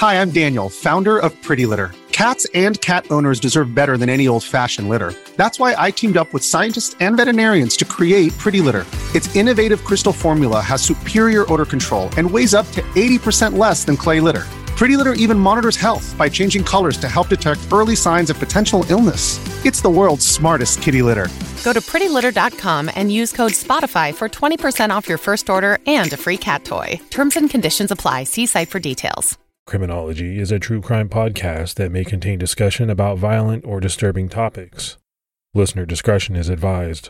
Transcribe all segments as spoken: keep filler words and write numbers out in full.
Hi, I'm Daniel, founder of Pretty Litter. Cats and cat owners deserve better than any old-fashioned litter. That's why I teamed up with scientists and veterinarians to create Pretty Litter. Its innovative crystal formula has superior odor control and weighs up to eighty percent less than clay litter. Pretty Litter even monitors health by changing colors to help detect early signs of potential illness. It's the world's smartest kitty litter. Go to pretty litter dot com and use code SPOTIFY for twenty percent off your first order and a free cat toy. Terms and conditions apply. See site for details. Criminology is a true crime podcast that may contain discussion about violent or disturbing topics. Listener discretion is advised.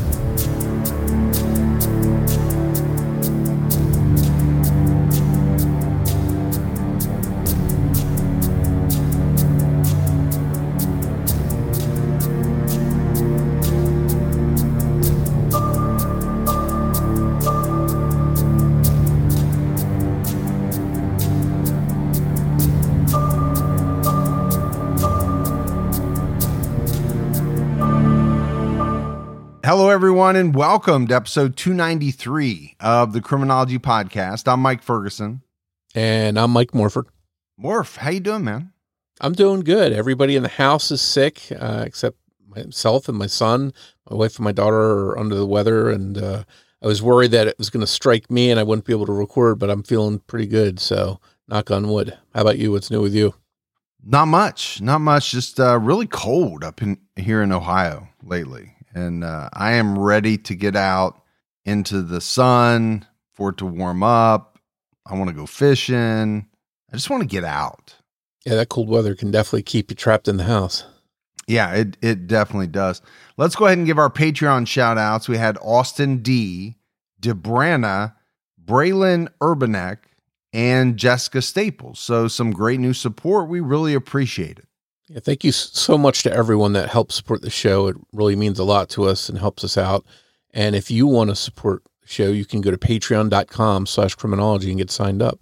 Hello, everyone, and welcome to episode two ninety-three of the Criminology Podcast. I'm Mike Ferguson. And I'm Mike Morford. Morph, how you doing, man? I'm doing good. Everybody in the house is sick, uh, except myself and my son. My wife and my daughter are under the weather, and uh, I was worried that it was going to strike me and I wouldn't be able to record, but I'm feeling pretty good, so knock on wood. How about you? What's new with you? Not much. Not much. Just uh, really cold up in here in Ohio lately. And uh, I am ready to get out into the sun for it to warm up. I want to go fishing. I just want to get out. Yeah, that cold weather can definitely keep you trapped in the house. Yeah, it, it definitely does. Let's go ahead and give our Patreon shout outs. We had Austin D, Debrana, Braylon Urbanek, and Jessica Staples. So some great new support. We really appreciate it. Yeah, thank you so much to everyone that helps support the show. It really means a lot to us and helps us out. And if you want to support the show, you can go to patreon.com slash criminology and get signed up.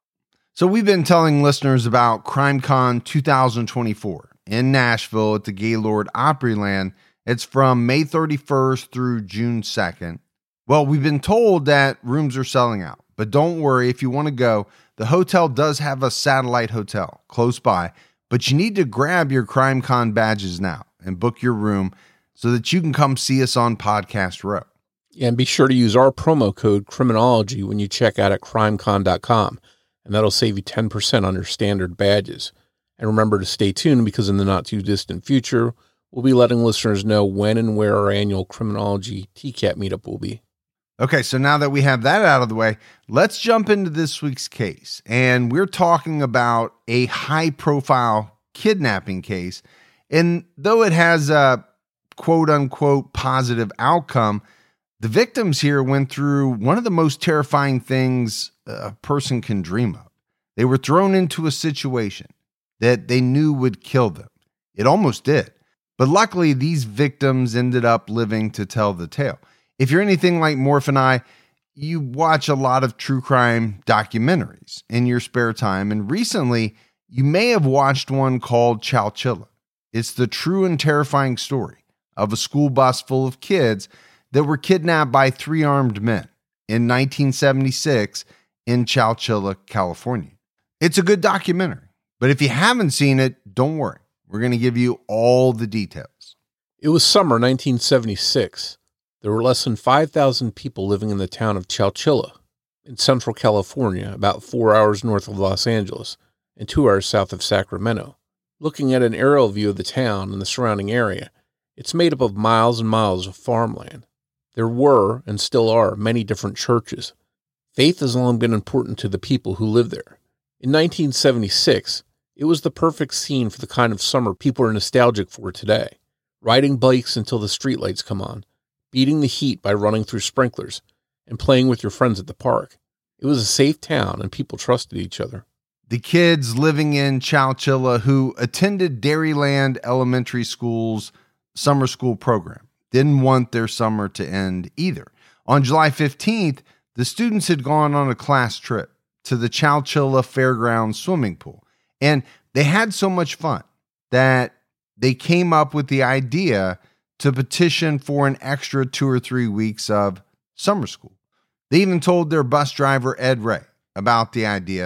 So we've been telling listeners about CrimeCon twenty twenty-four in Nashville at the Gaylord Opryland. It's from May thirty-first through June second. Well, we've been told that rooms are selling out, but don't worry if you want to go. The hotel does have a satellite hotel close by, but you need to grab your CrimeCon badges now and book your room so that you can come see us on Podcast Row. Yeah, and be sure to use our promo code Criminology when you check out at crimecon dot com, and that'll save you ten percent on your standard badges. And remember to stay tuned because in the not-too-distant future, we'll be letting listeners know when and where our annual Criminology T CAT meetup will be. Okay, so now that we have that out of the way, let's jump into this week's case. And we're talking about a high-profile kidnapping case. And though it has a quote-unquote positive outcome, the victims here went through one of the most terrifying things a person can dream of. They were thrown into a situation that they knew would kill them. It almost did. But luckily, these victims ended up living to tell the tale. If you're anything like Morph and I, you watch a lot of true crime documentaries in your spare time. And recently, you may have watched one called Chowchilla. It's the true and terrifying story of a school bus full of kids that were kidnapped by three armed men in nineteen seventy-six in Chowchilla, California. It's a good documentary, but if you haven't seen it, don't worry. We're going to give you all the details. It was summer nineteen seventy-six. There were less than five thousand people living in the town of Chowchilla in central California, about four hours north of Los Angeles and two hours south of Sacramento. Looking at an aerial view of the town and the surrounding area, it's made up of miles and miles of farmland. There were, and still are, many different churches. Faith has long been important to the people who live there. In nineteen seventy-six, it was the perfect scene for the kind of summer people are nostalgic for today. Riding bikes until the streetlights come on, beating the heat by running through sprinklers, and playing with your friends at the park. It was a safe town, and people trusted each other. The kids living in Chowchilla who attended Dairyland Elementary School's summer school program didn't want their summer to end either. On July fifteenth, the students had gone on a class trip to the Chowchilla Fairgrounds swimming pool, and they had so much fun that they came up with the idea to petition for an extra two or three weeks of summer school. They even told their bus driver, Ed Ray, about the idea.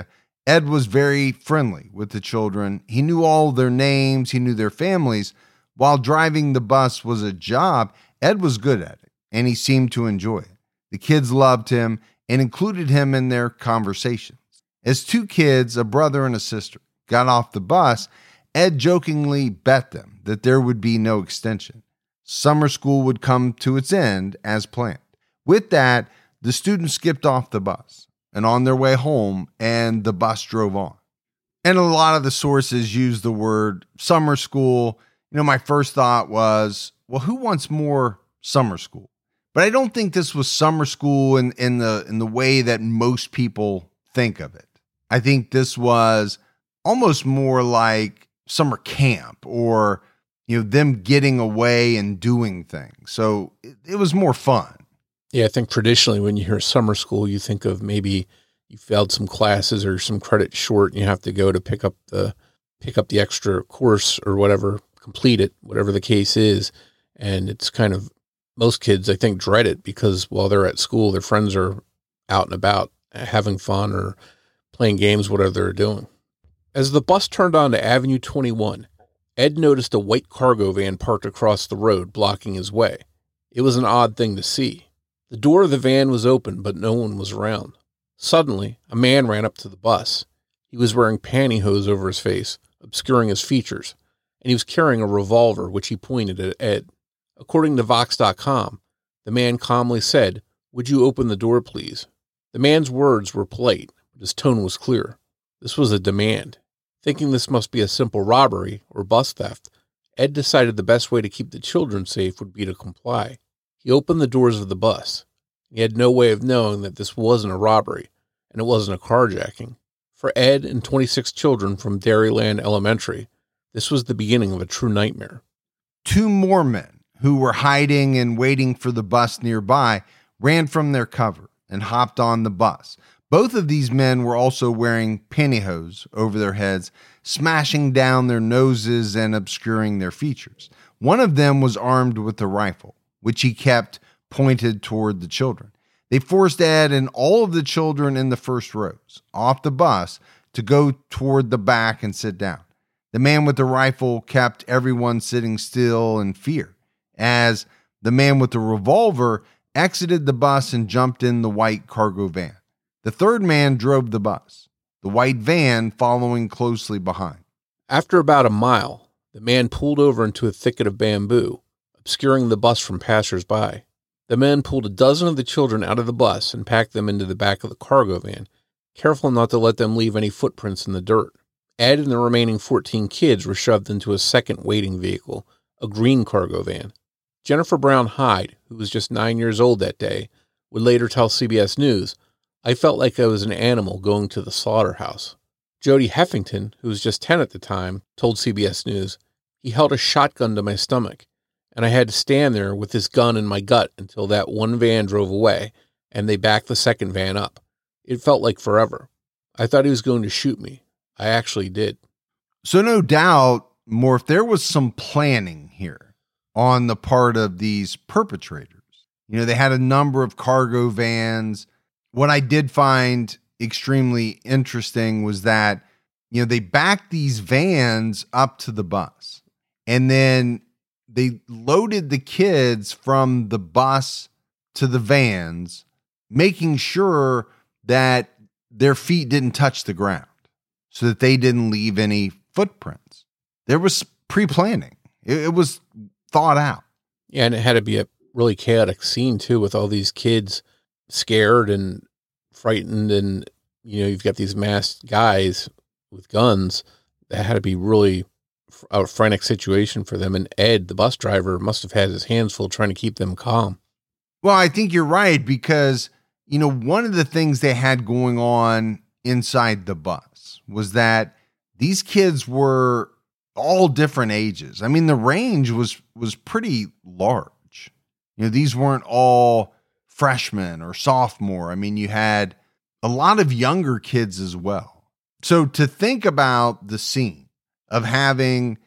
Ed was very friendly with the children. He knew all their names. He knew their families. While driving the bus was a job, Ed was good at it, and he seemed to enjoy it. The kids loved him and included him in their conversations. As two kids, a brother and a sister, got off the bus, Ed jokingly bet them that there would be no extension. Summer school would come to its end as planned. With that, the students skipped off the bus and on their way home, and the bus drove on. And a lot of the sources use the word summer school. You know, my first thought was, well, who wants more summer school? But I don't think this was summer school in, in the in the way that most people think of it. I think this was almost more like summer camp, or, you know, them getting away and doing things. So it, it was more fun. Yeah, I think traditionally when you hear summer school, you think of maybe you failed some classes or some credit short and you have to go to pick up the pick up the extra course or whatever, complete it, whatever the case is. And it's kind of, most kids, I think, dread it because while they're at school, their friends are out and about having fun or playing games, whatever they're doing. As the bus turned onto Avenue twenty-one, Ed noticed a white cargo van parked across the road, blocking his way. It was an odd thing to see. The door of the van was open, but no one was around. Suddenly, a man ran up to the bus. He was wearing pantyhose over his face, obscuring his features, and he was carrying a revolver, which he pointed at Ed. According to Vox dot com, the man calmly said, "Would you open the door, please?" The man's words were polite, but his tone was clear. This was a demand. Thinking this must be a simple robbery or bus theft, Ed decided the best way to keep the children safe would be to comply. He opened the doors of the bus. He had no way of knowing that this wasn't a robbery, and it wasn't a carjacking. For Ed and twenty-six children from Dairyland Elementary, this was the beginning of a true nightmare. Two more men who were hiding and waiting for the bus nearby ran from their cover and hopped on the bus. Both of these men were also wearing pantyhose over their heads, smashing down their noses and obscuring their features. One of them was armed with a rifle, which he kept pointed toward the children. They forced Ed and all of the children in the first rows off the bus to go toward the back and sit down. The man with the rifle kept everyone sitting still in fear as the man with the revolver exited the bus and jumped in the white cargo van. The third man drove the bus, the white van following closely behind. After about a mile, the man pulled over into a thicket of bamboo, obscuring the bus from passers-by. The men pulled a dozen of the children out of the bus and packed them into the back of the cargo van, careful not to let them leave any footprints in the dirt. Ed and the remaining fourteen kids were shoved into a second waiting vehicle, a green cargo van. Jennifer Brown Hyde, who was just nine years old that day, would later tell C B S News, "I felt like I was an animal going to the slaughterhouse." Jody Heffington, who was just ten at the time, told C B S News, "He held a shotgun to my stomach, and I had to stand there with this gun in my gut until that one van drove away, and they backed the second van up. It felt like forever. I thought he was going to shoot me. I actually did." So no doubt, Morph, there was some planning here on the part of these perpetrators. You know, they had a number of cargo vans. What I did find extremely interesting was that, you know, they backed these vans up to the bus, and then they loaded the kids from the bus to the vans, making sure that their feet didn't touch the ground so that they didn't leave any footprints. There was pre-planning. It, it was thought out. Yeah, and it had to be a really chaotic scene, too, with all these kids scared and frightened, and, you know, you've got these masked guys with guns. That had to be really a frantic situation for them. And Ed, the bus driver, must have had his hands full trying to keep them calm. Well, I think you're right, because, you know, one of the things they had going on inside the bus was that these kids were all different ages. I mean, the range was was pretty large. You know, these weren't all freshmen or sophomore. I mean, you had a lot of younger kids as well. So to think about the scene of having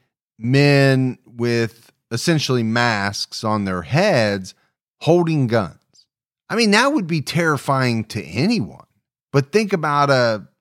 men with essentially masks on their heads holding guns, I mean, that would be terrifying to anyone. But think about a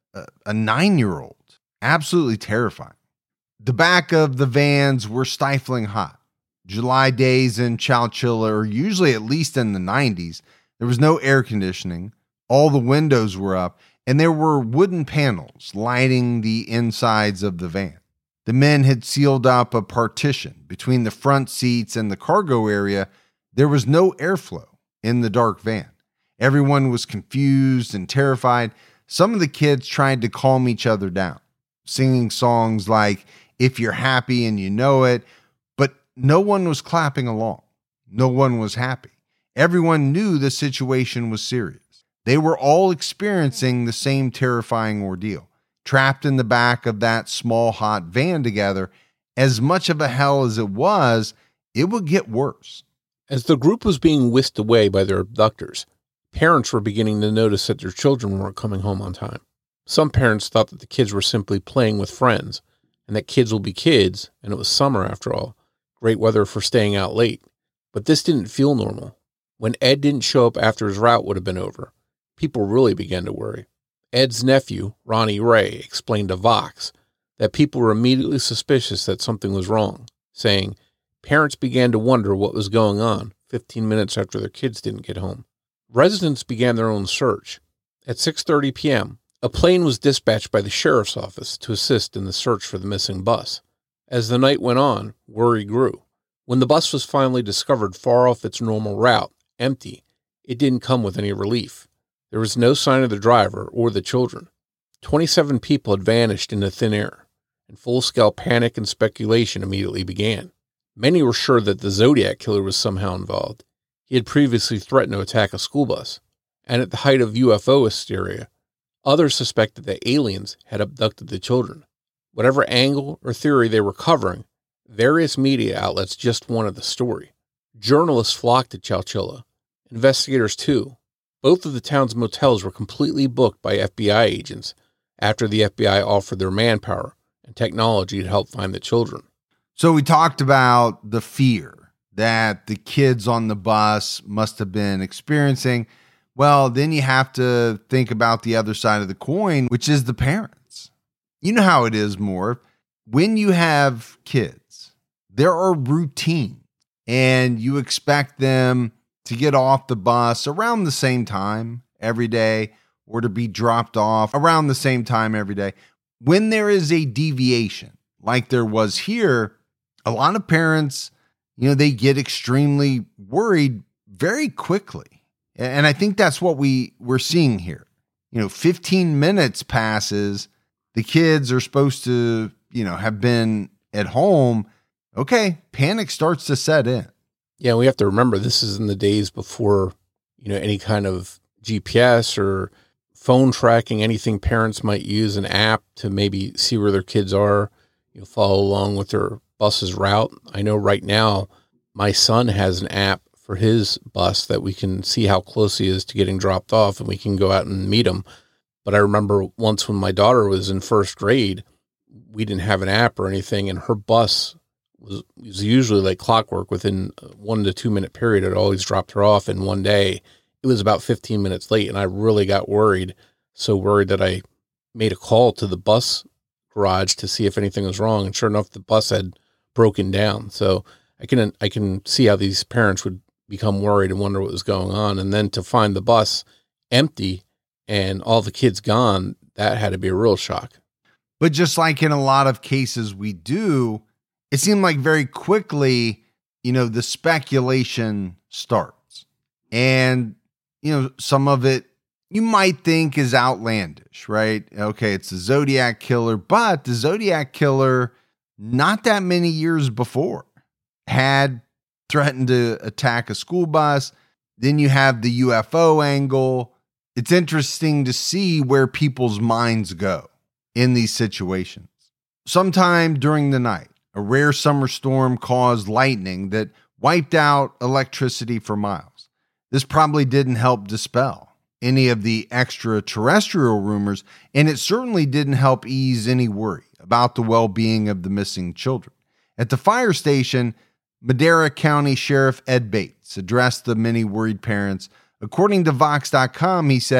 a, a nine-year-old. Absolutely terrifying. The back of the vans were stifling hot. July days in Chowchilla are usually at least in the nineties. There was no air conditioning. All the windows were up, and there were wooden panels lighting the insides of the van. The men had sealed up a partition between the front seats and the cargo area. There was no airflow in the dark van. Everyone was confused and terrified. Some of the kids tried to calm each other down, singing songs like "If You're Happy and You Know It," but no one was clapping along. No one was happy. Everyone knew the situation was serious. They were all experiencing the same terrifying ordeal, trapped in the back of that small, hot van together. As much of a hell as it was, it would get worse. As the group was being whisked away by their abductors, parents were beginning to notice that their children weren't coming home on time. Some parents thought that the kids were simply playing with friends, and that kids will be kids, and it was summer after all. Great weather for staying out late. But this didn't feel normal. When Ed didn't show up after his route would have been over, people really began to worry. Ed's nephew, Ronnie Ray, explained to Vox that people were immediately suspicious that something was wrong, saying parents began to wonder what was going on fifteen minutes after their kids didn't get home. Residents began their own search. At six thirty p.m., a plane was dispatched by the sheriff's office to assist in the search for the missing bus. As the night went on, worry grew. When the bus was finally discovered far off its normal route, empty, it didn't come with any relief. There was no sign of the driver or the children. twenty-seven people had vanished into thin air, and full-scale panic and speculation immediately began. Many were sure that the Zodiac killer was somehow involved. He had previously threatened to attack a school bus, and at the height of U F O hysteria, others suspected that aliens had abducted the children. Whatever angle or theory they were covering, various media outlets just wanted the story. Journalists flocked to Chowchilla. Investigators too. Both of the town's motels were completely booked by F B I agents after the F B I offered their manpower and technology to help find the children. So we talked about the fear that the kids on the bus must have been experiencing. Well, then you have to think about the other side of the coin, which is the parents. You know how it is, more when you have kids, there are routines, and you expect them to get off the bus around the same time every day, or to be dropped off around the same time every day. When there is a deviation, like there was here, a lot of parents, you know, they get extremely worried very quickly. And I think that's what we, we're seeing here. You know, fifteen minutes passes, the kids are supposed to, you know, have been at home. Okay, panic starts to set in. Yeah, we have to remember this is in the days before, you know, any kind of G P S or phone tracking, anything. Parents might use an app to maybe see where their kids are, you know, follow along with their bus's route. I know right now my son has an app for his bus that we can see how close he is to getting dropped off, and we can go out and meet him. But I remember once when my daughter was in first grade, we didn't have an app or anything, and her bus was, was usually like clockwork. Within a one to two minute period, it always dropped her off. And one day it was about fifteen minutes late, and I really got worried. So worried that I made a call to the bus garage to see if anything was wrong. And sure enough, the bus had broken down. So I can, I can see how these parents would become worried and wonder what was going on. And then to find the bus empty and all the kids gone, that had to be a real shock. But just like in a lot of cases we do, it seemed like very quickly, you know, the speculation starts. And, you know, some of it you might think is outlandish, right? Okay, it's the Zodiac killer, but the Zodiac killer, not that many years before, had threatened to attack a school bus. Then you have the U F O angle. It's interesting to see where people's minds go in these situations. Sometime during the night, a rare summer storm caused lightning that wiped out electricity for miles. This probably didn't help dispel any of the extraterrestrial rumors, and it certainly didn't help ease any worry about the well-being of the missing children. At the fire station, Madera County Sheriff Ed Bates addressed the many worried parents. According to Vox dot com, he said,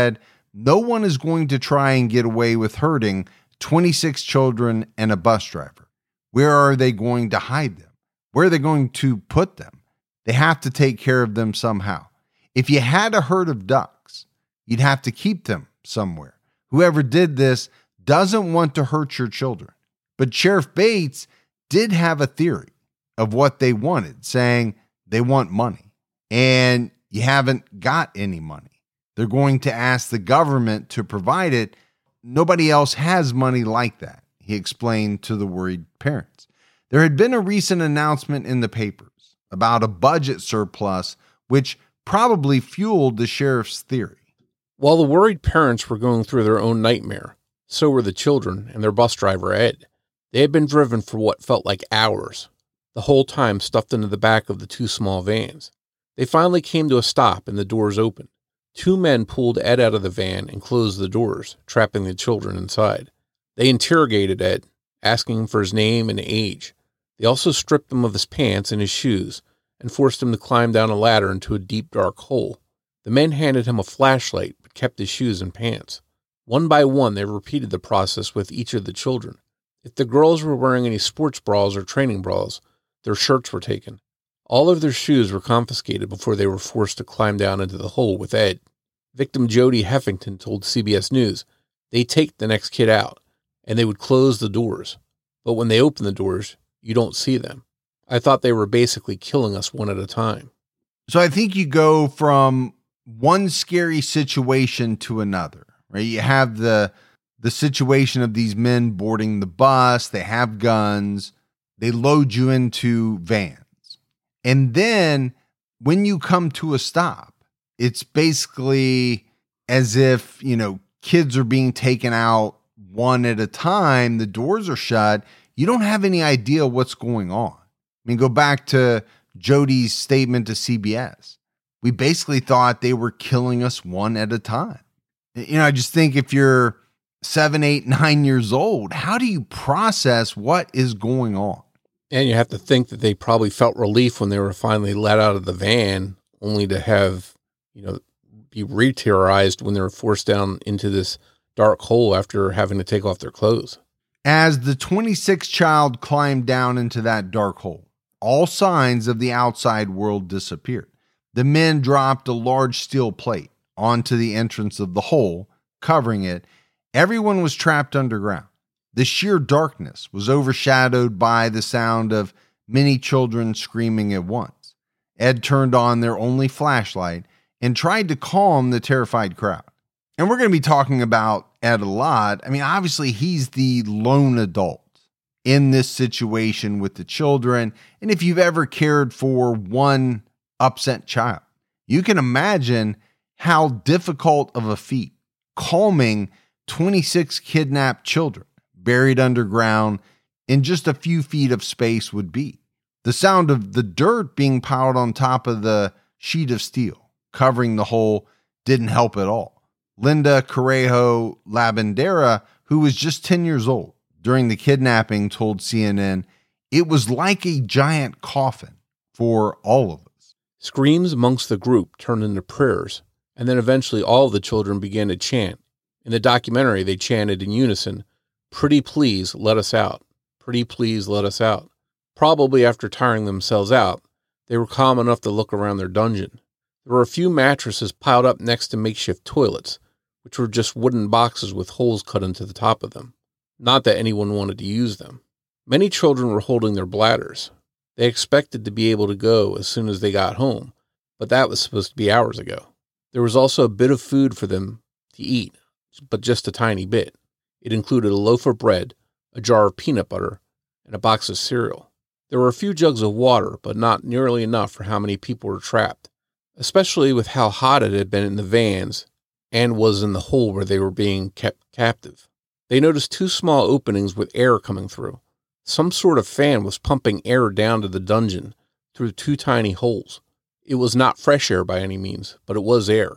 no one is going to try and get away with hurting twenty-six children and a bus driver. Where are they going to hide them? Where are they going to put them? They have to take care of them somehow. If you had a herd of ducks, you'd have to keep them somewhere. Whoever did this doesn't want to hurt your children. But Sheriff Bates did have a theory of what they wanted, saying they want money. And you haven't got any money. They're going to ask the government to provide it. Nobody else has money like that, he explained to the worried parents. There had been a recent announcement in the papers about a budget surplus, which probably fueled the sheriff's theory. While the worried parents were going through their own nightmare, so were the children and their bus driver, Ed. They had been driven for what felt like hours, the whole time stuffed into the back of the two small vans. They finally came to a stop and the doors opened. Two men pulled Ed out of the van and closed the doors, trapping the children inside. They interrogated Ed, asking him for his name and age. They also stripped him of his pants and his shoes and forced him to climb down a ladder into a deep, dark hole. The men handed him a flashlight but kept his shoes and pants. One by one, they repeated the process with each of the children. If the girls were wearing any sports bras or training bras, their shirts were taken. All of their shoes were confiscated before they were forced to climb down into the hole with Ed. Victim Jody Heffington told C B S News they'd take the next kid out, and they would close the doors. But when they open the doors, you don't see them. I thought they were basically killing us one at a time. So I think you go from one scary situation to another, right? You have the the situation of these men boarding the bus. They have guns. They load you into vans. And then when you come to a stop, it's basically as if, you know, kids are being taken out one at a time. The doors are shut. You don't have any idea what's going on. I mean, go back to Jody's statement to C B S. We basically thought they were killing us one at a time. You know, I just think if you're seven, eight, nine years old, how do you process what is going on? And you have to think that they probably felt relief when they were finally let out of the van, only to have, you know, be re-terrorized when they were forced down into this dark hole after having to take off their clothes. As the twenty-sixth child climbed down into that dark hole, all signs of the outside world disappeared. The men dropped a large steel plate onto the entrance of the hole, covering it. Everyone was trapped underground. The sheer darkness was overshadowed by the sound of many children screaming at once. Ed turned on their only flashlight and tried to calm the terrified crowd. And we're going to be talking about Ed a lot. I mean, obviously, he's the lone adult in this situation with the children. And if you've ever cared for one upset child, you can imagine how difficult of a feat calming twenty-six kidnapped children buried underground in just a few feet of space would be. The sound of the dirt being piled on top of the sheet of steel covering the hole didn't help at all. Linda Correjo Labandera, who was just ten years old during the kidnapping, told C N N, "It was like a giant coffin for all of us." Screams amongst the group turned into prayers, and then eventually all of the children began to chant. In the documentary, they chanted in unison, "Pretty please, let us out. Pretty please, let us out." Probably after tiring themselves out, they were calm enough to look around their dungeon. There were a few mattresses piled up next to makeshift toilets, which were just wooden boxes with holes cut into the top of them. Not that anyone wanted to use them. Many children were holding their bladders. They expected to be able to go as soon as they got home, but that was supposed to be hours ago. There was also a bit of food for them to eat, but just a tiny bit. It included a loaf of bread, a jar of peanut butter, and a box of cereal. There were a few jugs of water, but not nearly enough for how many people were trapped, especially with how hot it had been in the vans and was in the hole where they were being kept captive. They noticed two small openings with air coming through. Some sort of fan was pumping air down to the dungeon through two tiny holes. It was not fresh air by any means, but it was air.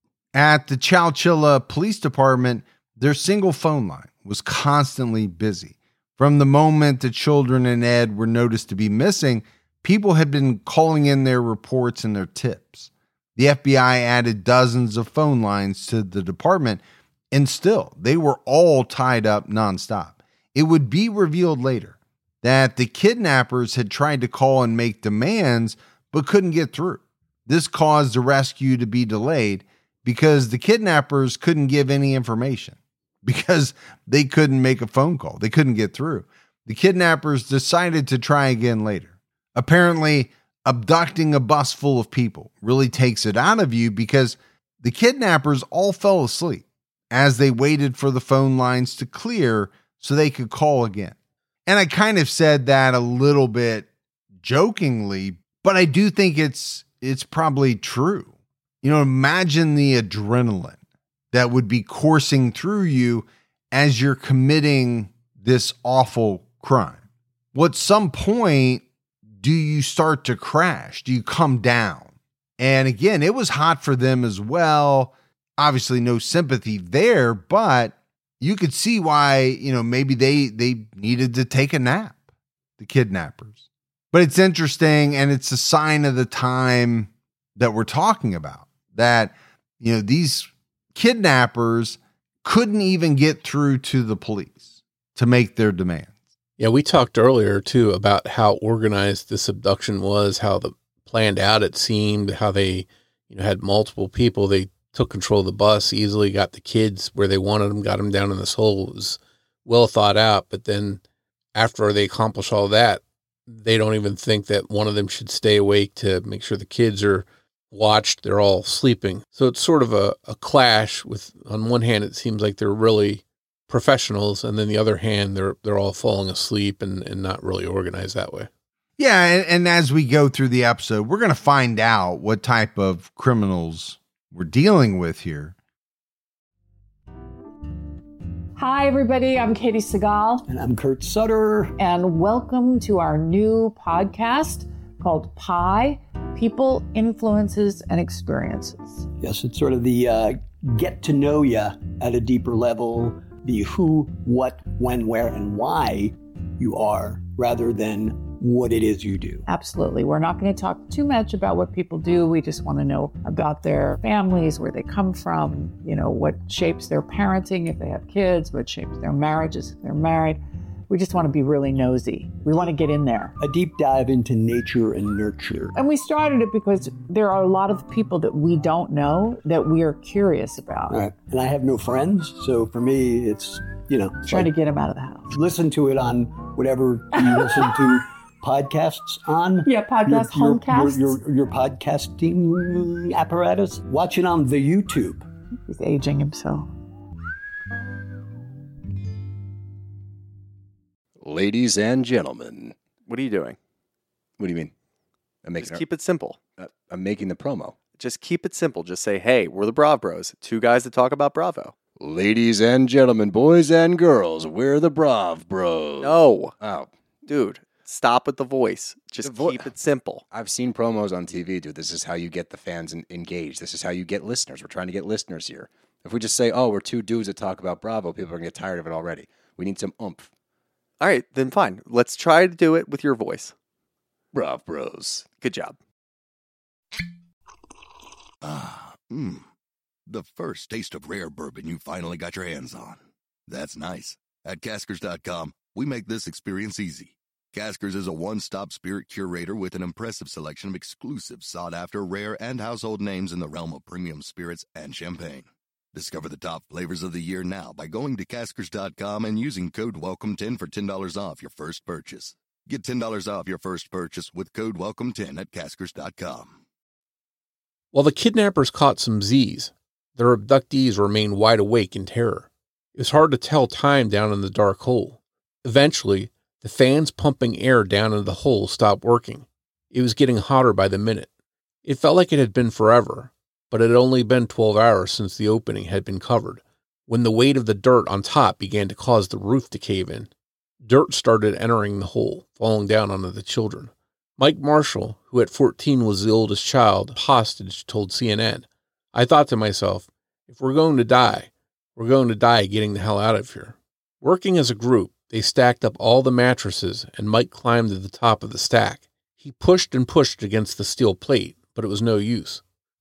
At the Chowchilla Police Department, their single phone line was constantly busy. From the moment the children and Ed were noticed to be missing, people had been calling in their reports and their tips. The F B I added dozens of phone lines to the department, and still, they were all tied up nonstop. It would be revealed later that the kidnappers had tried to call and make demands, but couldn't get through. This caused the rescue to be delayed because the kidnappers couldn't give any information, because they couldn't make a phone call. They couldn't get through. The kidnappers decided to try again later. Apparently, abducting a bus full of people really takes it out of you, because the kidnappers all fell asleep as they waited for the phone lines to clear so they could call again. And I kind of said that a little bit jokingly, but I do think it's it's probably true. You know, imagine the adrenaline that would be coursing through you as you're committing this awful crime. Well, at some point, do you start to crash? Do you come down? And again, it was hot for them as well. Obviously, no sympathy there, but you could see why, you know, maybe they they needed to take a nap, the kidnappers. But it's interesting, and it's a sign of the time that we're talking about, that, you know, these kidnappers couldn't even get through to the police to make their demands. Yeah, we talked earlier, too, about how organized this abduction was, how the planned out it seemed, how they, you know, had multiple people. They took control of the bus, easily got the kids where they wanted them, got them down in this hole. It was well thought out. But then after they accomplish all that, they don't even think that one of them should stay awake to make sure the kids are watched. They're all sleeping. So it's sort of a, a clash with, on one hand, it seems like they're really professionals, and then the other hand, they're they're all falling asleep and, and not really organized that way. Yeah, and, and as we go through the episode, we're going to find out what type of criminals we're dealing with here. Hi, everybody. I'm Katie Segal. And I'm Kurt Sutter. And welcome to our new podcast called Pi, People, Influences, and Experiences. Yes, it's sort of the uh, get to know you at a deeper level, the who, what, when, where, and why you are, rather than what it is you do. Absolutely. We're not going to talk too much about what people do. We just want to know about their families, where they come from, you know, what shapes their parenting if they have kids, what shapes their marriages if they're married. We just want to be really nosy. We want to get in there. A deep dive into nature and nurture. And we started it because there are a lot of people that we don't know that we are curious about. All right. And I have no friends, so for me, it's, you know. Trying like, to get them out of the house. Listen to it on whatever you listen to podcasts on. Yeah, podcast, your, your, homecasts. Your, your, your podcasting apparatus. Watch it on the YouTube. He's aging himself. Ladies and gentlemen. What are you doing? What do you mean? I'm making Just a, keep it simple. uh, I'm making the promo. Just keep it simple. Just say, hey, we're the Brav Bros. Two guys that talk about Bravo. Ladies and gentlemen, boys and girls, we're the Brav Bros. No. Oh. Dude, stop with the voice. Just The vo- keep it simple. I've seen promos on T V, dude. This is how you get the fans en- engaged. This is how you get listeners. We're trying to get listeners here. If we just say, oh, we're two dudes that talk about Bravo, people are going to get tired of it already. We need some oomph. All right, then fine. Let's try to do it with your voice. Brav Bros. Good job. Ah, mmm. The first taste of rare bourbon you finally got your hands on. That's nice. At Caskers dot com, we make this experience easy. Caskers is a one-stop spirit curator with an impressive selection of exclusive, sought-after, rare, and household names in the realm of premium spirits and champagne. Discover the top flavors of the year now by going to Caskers dot com and using code welcome ten for ten dollars off your first purchase. Get ten dollars off your first purchase with code welcome ten at Caskers dot com. While the kidnappers caught some Z's, their abductees remained wide awake in terror. It was hard to tell time down in the dark hole. Eventually, the fans pumping air down into the hole stopped working. It was getting hotter by the minute. It felt like it had been forever, but it had only been twelve hours since the opening had been covered, when the weight of the dirt on top began to cause the roof to cave in. Dirt started entering the hole, falling down onto the children. Mike Marshall, who at fourteen was the oldest child, hostage, told C N N, "I thought to myself, if we're going to die, we're going to die getting the hell out of here." Working as a group, they stacked up all the mattresses, and Mike climbed to the top of the stack. He pushed and pushed against the steel plate, but it was no use.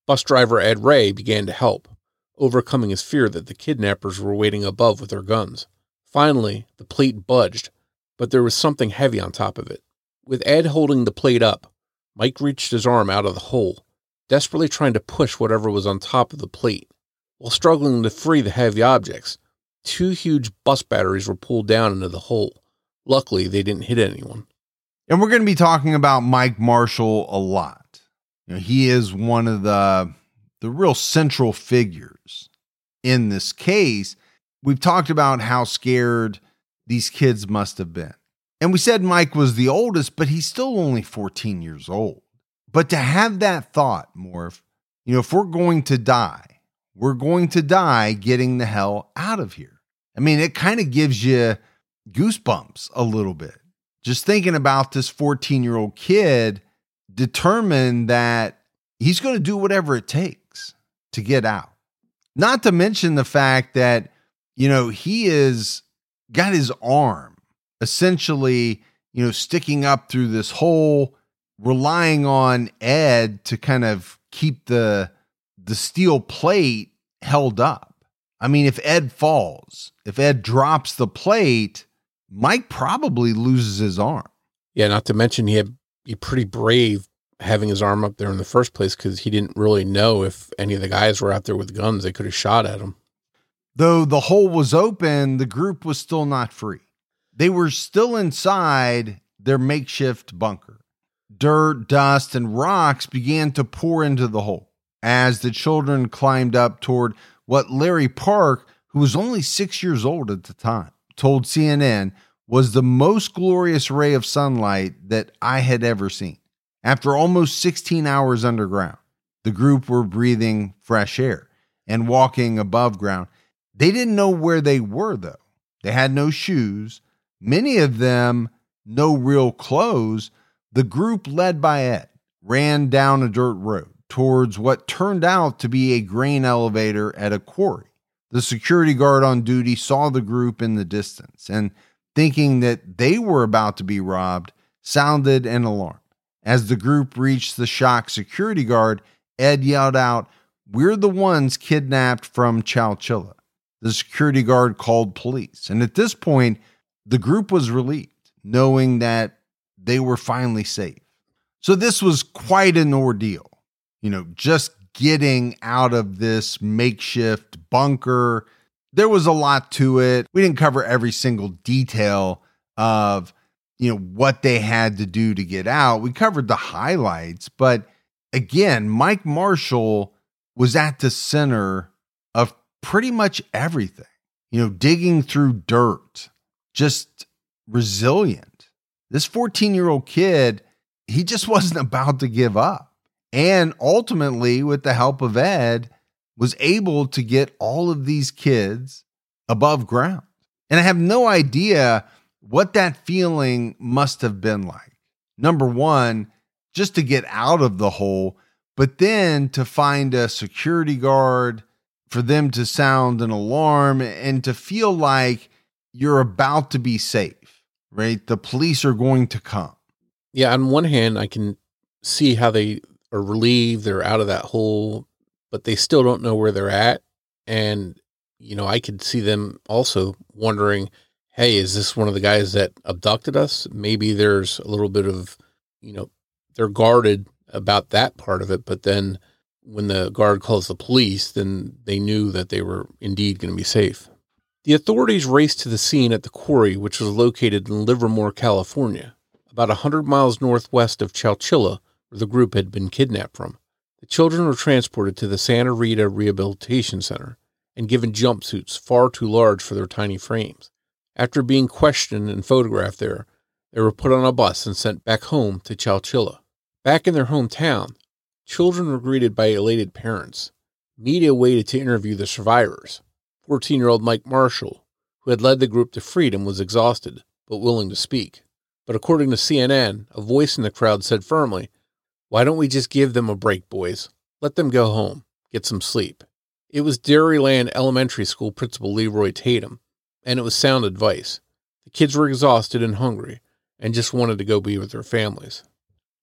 Bus driver Ed Ray began to help, overcoming his fear that the kidnappers were waiting above with their guns. Finally, the plate budged, but there was something heavy on top of it. With Ed holding the plate up, Mike reached his arm out of the hole, desperately trying to push whatever was on top of the plate. While struggling to free the heavy objects, two huge bus batteries were pulled down into the hole. Luckily, they didn't hit anyone. And we're going to be talking about Mike Marshall a lot. You know, he is one of the, the real central figures in this case. We've talked about how scared these kids must have been. And we said Mike was the oldest, but he's still only fourteen years old. But to have that thought, Morph, you know, if we're going to die, we're going to die getting the hell out of here. I mean, it kind of gives you goosebumps a little bit. Just thinking about this fourteen-year-old kid determined that he's going to do whatever it takes to get out. Not to mention the fact that, you know, he is got his arm essentially, you know, sticking up through this hole, relying on Ed to kind of keep the the steel plate held up. I mean, if Ed falls, if Ed drops the plate, Mike probably loses his arm. Yeah, not to mention he had to be pretty brave having his arm up there in the first place because he didn't really know if any of the guys were out there with guns. They could have shot at him. Though the hole was open, the group was still not free. They were still inside their makeshift bunker. Dirt, dust, and rocks began to pour into the hole as the children climbed up toward what Larry Park, who was only six years old at the time, told C N N was the most glorious ray of sunlight that I had ever seen. After almost sixteen hours underground, the group were breathing fresh air and walking above ground. They didn't know where they were, though. They had no shoes, many of them no real clothes. The group, led by Ed, ran down a dirt road towards what turned out to be a grain elevator at a quarry. The security guard on duty saw the group in the distance and, thinking that they were about to be robbed, sounded an alarm. As the group reached the shocked security guard, Ed yelled out, "We're the ones kidnapped from Chowchilla." The security guard called police, and at this point, the group was relieved, knowing that they were finally safe. So this was quite an ordeal. You know, just getting out of this makeshift bunker. There was a lot to it. We didn't cover every single detail of, you know, what they had to do to get out. We covered the highlights, but again, Mike Marshall was at the center of pretty much everything. You know, digging through dirt, just resilient. This fourteen-year-old kid, he just wasn't about to give up. And ultimately, with the help of Ed, was able to get all of these kids above ground. And I have no idea what that feeling must have been like. Number one, just to get out of the hole, but then to find a security guard, for them to sound an alarm, and to feel like you're about to be safe, right? The police are going to come. Yeah, on one hand, I can see how they are relieved they're out of that hole, but they still don't know where they're at. And, you know, I could see them also wondering, hey, is this one of the guys that abducted us? Maybe there's a little bit of, you know, they're guarded about that part of it. But then when the guard calls the police, then they knew that they were indeed going to be safe. The authorities raced to the scene at the quarry, which was located in Livermore, California, about one hundred miles northwest of Chowchilla, where the group had been kidnapped from. The children were transported to the Santa Rita Rehabilitation Center and given jumpsuits far too large for their tiny frames. After being questioned and photographed there, they were put on a bus and sent back home to Chowchilla. Back in their hometown, children were greeted by elated parents. Media waited to interview the survivors. fourteen-year-old Mike Marshall, who had led the group to freedom, was exhausted, but willing to speak. But according to C N N, a voice in the crowd said firmly, "Why don't we just give them a break, boys? Let them go home, get some sleep." It was Dairyland Elementary School Principal Leroy Tatum, and it was sound advice. The kids were exhausted and hungry, and just wanted to go be with their families.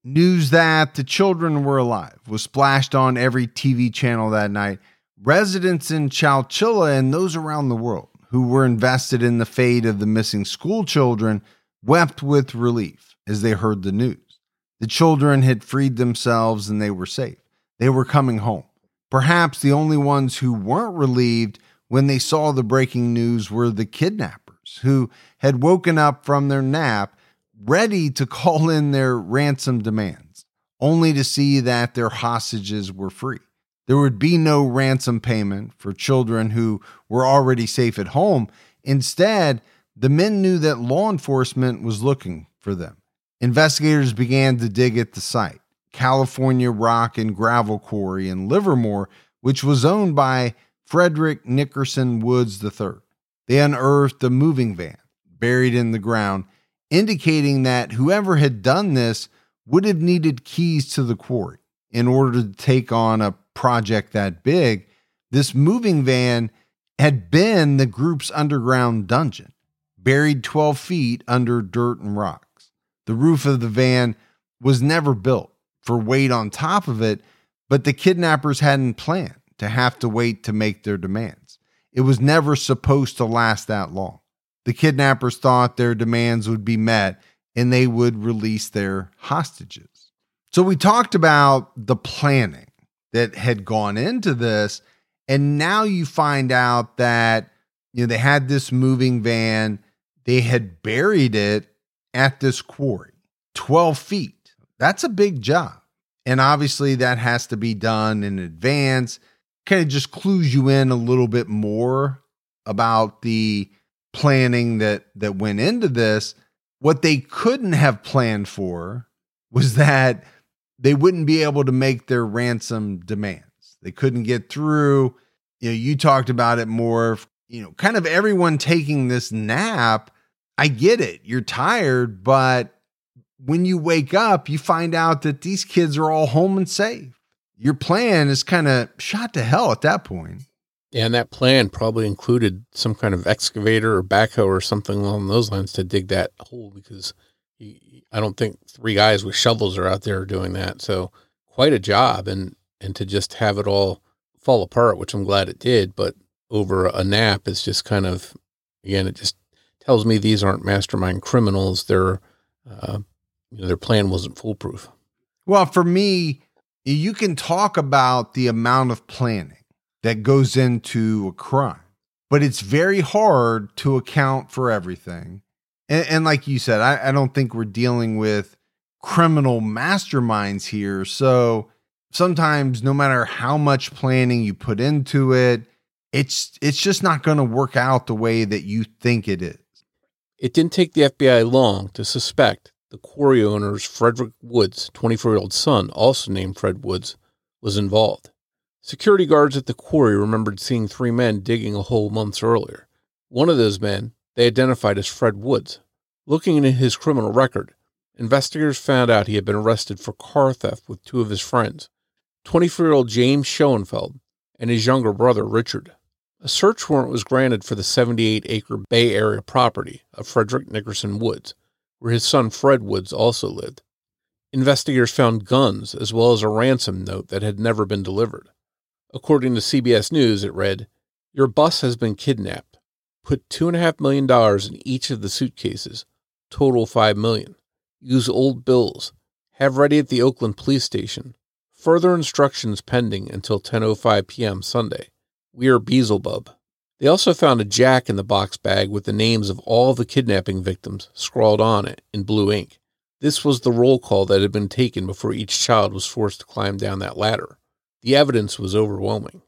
news that the children were alive was splashed on every T V channel that night, residents in Chowchilla and those around the world who were invested in the fate of the missing school children wept with relief as they heard the news. The children had freed themselves and they were safe. They were coming home. Perhaps the only ones who weren't relieved when they saw the breaking news were the kidnappers who had woken up from their nap ready to call in their ransom demands, only to see that their hostages were free. There would be no ransom payment for children who were already safe at home. Instead, the men knew that law enforcement was looking for them. Investigators began to dig at the site, California Rock and Gravel Quarry in Livermore, which was owned by Frederick Nickerson Woods the third. They unearthed a moving van buried in the ground, indicating that whoever had done this would have needed keys to the quarry in order to take on a project that big. This moving van had been the group's underground dungeon, buried twelve feet under dirt and rocks. The roof of the van was never built for weight on top of it, but the kidnappers hadn't planned to have to wait to make their demands. It was never supposed to last that long. The kidnappers thought their demands would be met and they would release their hostages. So we talked about the planning that had gone into this, and now you find out that, you know, they had this moving van, they had buried it at this quarry, twelve feet. That's a big job. And obviously that has to be done in advance. Kind of just clues you in a little bit more about the planning that, that went into this. What they couldn't have planned for was that they wouldn't be able to make their ransom demands. They couldn't get through. You know, you talked about it more, you know, kind of everyone taking this nap. I get it. You're tired, but when you wake up, you find out that these kids are all home and safe. Your plan is kind of shot to hell at that point. Yeah, and that plan probably included some kind of excavator or backhoe or something along those lines to dig that hole, because you, I don't think three guys with shovels are out there doing that. So quite a job, and, and to just have it all fall apart, which I'm glad it did, but over a nap is just kind of, again, it just tells me these aren't mastermind criminals. Their, uh, you know, their plan wasn't foolproof. Well, for me, you can talk about the amount of planning that goes into a crime, but it's very hard to account for everything. And, and like you said, I, I don't think we're dealing with criminal masterminds here. So sometimes no matter how much planning you put into it, it's, it's just not going to work out the way that you think it is. It didn't take the F B I long to suspect the quarry owner's Frederick Woods' twenty-four-year-old son, also named Fred Woods, was involved. Security guards at the quarry remembered seeing three men digging a hole months earlier. One of those men they identified as Fred Woods. Looking into his criminal record, investigators found out he had been arrested for car theft with two of his friends, twenty-four-year-old James Schoenfeld and his younger brother, Richard. A search warrant was granted for the seventy-eight acre Bay Area property of Frederick Nickerson Woods, where his son Fred Woods also lived. Investigators found guns as well as a ransom note that had never been delivered. According to C B S News, it read, "Your bus has been kidnapped. Put two and a half million dollars in each of the suitcases. Total five million. Use old bills. Have ready at the Oakland police station. Further instructions pending until ten oh five p.m. Sunday. We are Beelzebub." They also found a jack in the box bag with the names of all the kidnapping victims scrawled on it in blue ink. This was the roll call that had been taken before each child was forced to climb down that ladder. The evidence was overwhelming.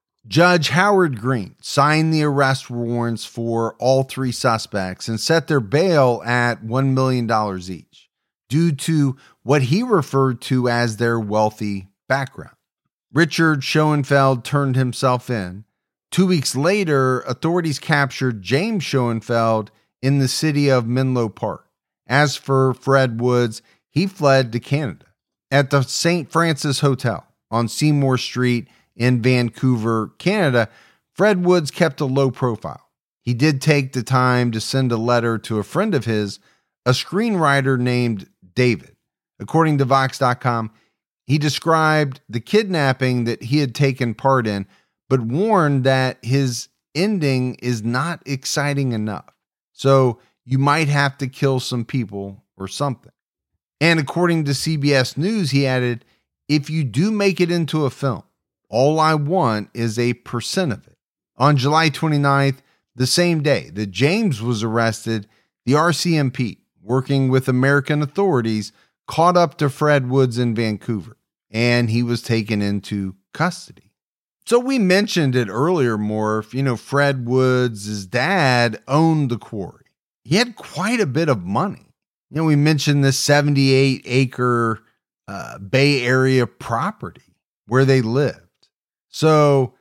Judge Howard Green signed the arrest warrants for all three suspects and set their bail at one million dollars each, due to what he referred to as their wealthy background. Richard Schoenfeld turned himself in. Two weeks later, authorities captured James Schoenfeld in the city of Menlo Park. As for Fred Woods, he fled to Canada. At the Saint Francis Hotel on Seymour Street in Vancouver, Canada, Fred Woods kept a low profile. He did take the time to send a letter to a friend of his, a screenwriter named David, According to Vox dot com, he described the kidnapping that he had taken part in, but warned that his ending is not exciting enough. So you might have to kill some people or something. And according to C B S News, he added, if you do make it into a film, all I want is a percent of it. On July twenty-ninth, the same day that James was arrested, the R C M P, working with American authorities, caught up to Fred Woods in Vancouver, and he was taken into custody. So we mentioned it earlier, Morph, you know, Fred Woods' dad owned the quarry. He had quite a bit of money. You know, we mentioned this seventy-eight acre uh, Bay Area property where they lived. So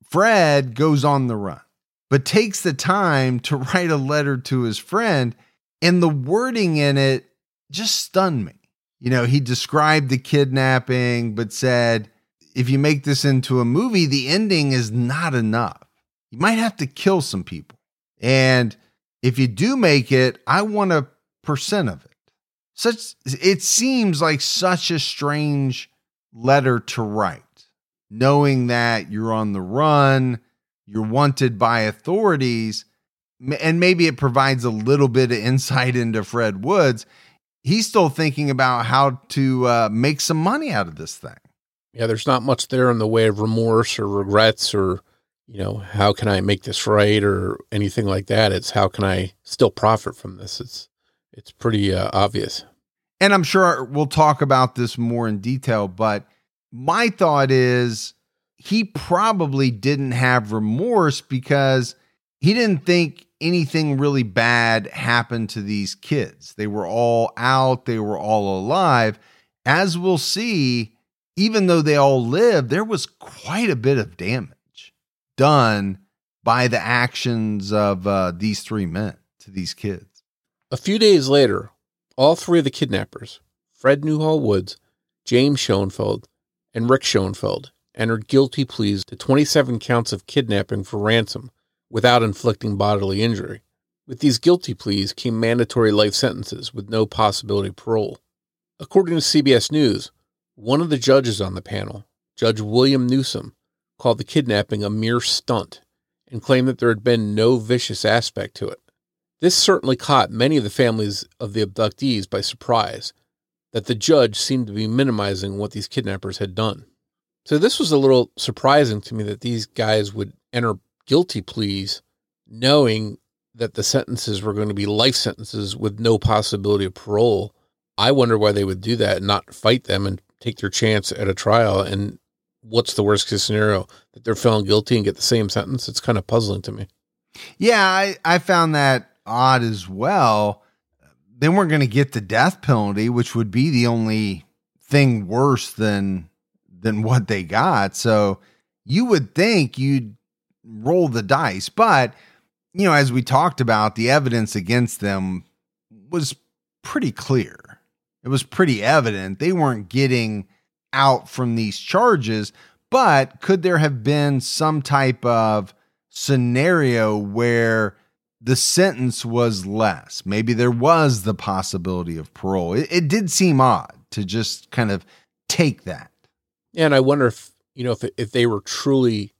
Fred goes on the run, but takes the time to write a letter to his friend, and the wording in it just stunned me. You know, he described the kidnapping, but said, if you make this into a movie, the ending is not enough. You might have to kill some people. And if you do make it, I want a percent of it. Such, it seems like such a strange letter to write, knowing that you're on the run, you're wanted by authorities, and maybe it provides a little bit of insight into Fred Woods. He's still thinking about how to uh, make some money out of this thing. Yeah, there's not much there in the way of remorse or regrets or, you know, how can I make this right or anything like that. It's how can I still profit from this? It's it's pretty uh, obvious. And I'm sure we'll talk about this more in detail, but my thought is he probably didn't have remorse because he didn't think anything really bad happened to these kids. They were all out. They were all alive. As we'll see, even though they all lived, there was quite a bit of damage done by the actions of uh, these three men to these kids. A few days later, all three of the kidnappers, Fred Newhall Woods, James Schoenfeld, and Rick Schoenfeld, entered guilty pleas to twenty-seven counts of kidnapping for ransom without inflicting bodily injury. With these guilty pleas came mandatory life sentences with no possibility of parole. According to C B S News, one of the judges on the panel, Judge William Newsom, called the kidnapping a mere stunt and claimed that there had been no vicious aspect to it. This certainly caught many of the families of the abductees by surprise, that the judge seemed to be minimizing what these kidnappers had done. So this was a little surprising to me that these guys would enter guilty pleas knowing that the sentences were going to be life sentences with no possibility of parole. I wonder why they would do that and not fight them and take their chance at a trial. And what's the worst case scenario? That they're found guilty and get the same sentence? It's kind of puzzling to me. Yeah, I, I found that odd as well. They weren't going to get the death penalty, which would be the only thing worse than than what they got. So you would think you'd roll the dice. But, you know, as we talked about, the evidence against them was pretty clear. It was pretty evident they weren't getting out from these charges. But could there have been some type of scenario where the sentence was less? Maybe there was the possibility of parole. It, it did seem odd to just kind of take that. And I wonder if, you know, if if they were truly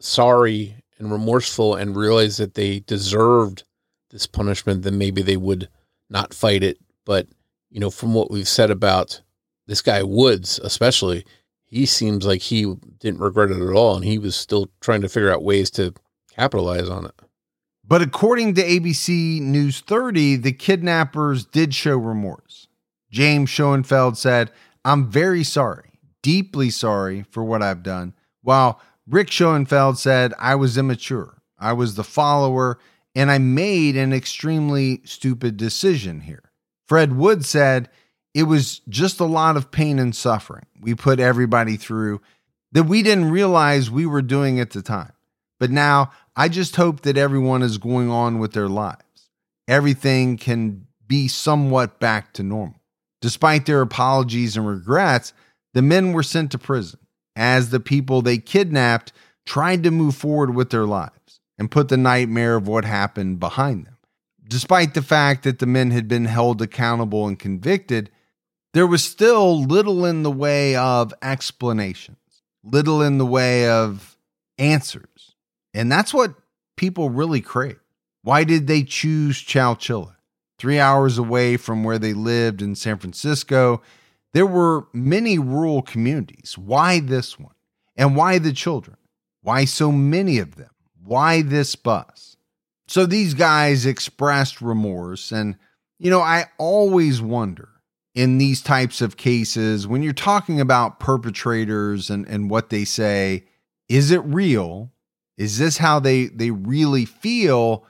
sorry and remorseful and realized that they deserved this punishment, then maybe they would not fight it. But, you know, from what we've said about this guy Woods, especially, he seems like he didn't regret it at all. And he was still trying to figure out ways to capitalize on it. But according to A B C News thirty, the kidnappers did show remorse. James Schoenfeld said, "I'm very sorry, deeply sorry for what I've done." While Rick Schoenfeld said, "I was immature. I was the follower, and I made an extremely stupid decision here." Fred Wood said, "It was just a lot of pain and suffering we put everybody through that we didn't realize we were doing at the time. But now I just hope that everyone is going on with their lives. Everything can be somewhat back to normal." Despite their apologies and regrets, the men were sent to prison as the people they kidnapped tried to move forward with their lives and put the nightmare of what happened behind them. Despite the fact that the men had been held accountable and convicted, there was still little in the way of explanations, little in the way of answers. And that's what people really crave. Why did they choose Chowchilla? Three hours away from where they lived in San Francisco, there were many rural communities. Why this one? And why the children? Why so many of them? Why this bus? So these guys expressed remorse. And, you know, I always wonder in these types of cases, when you're talking about perpetrators and, and what they say, is it real? Is this how they, they really feel?